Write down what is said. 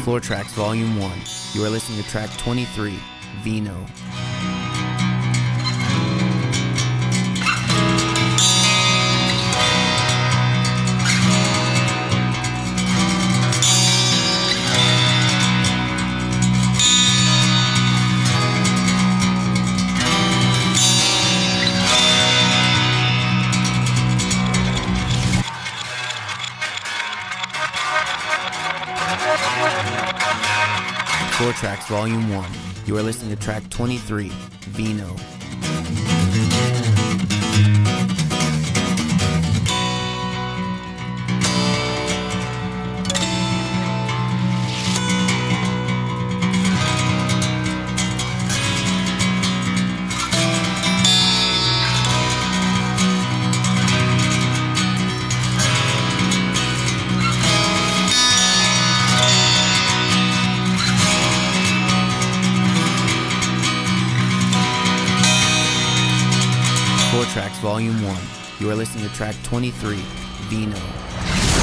Floor Tracks Volume 1. You are listening to track 23, Vino. Floor Tracks Volume 1. You are listening to track 23, Vino. Floor Tracks Volume 1. You are listening to track 23, Vino.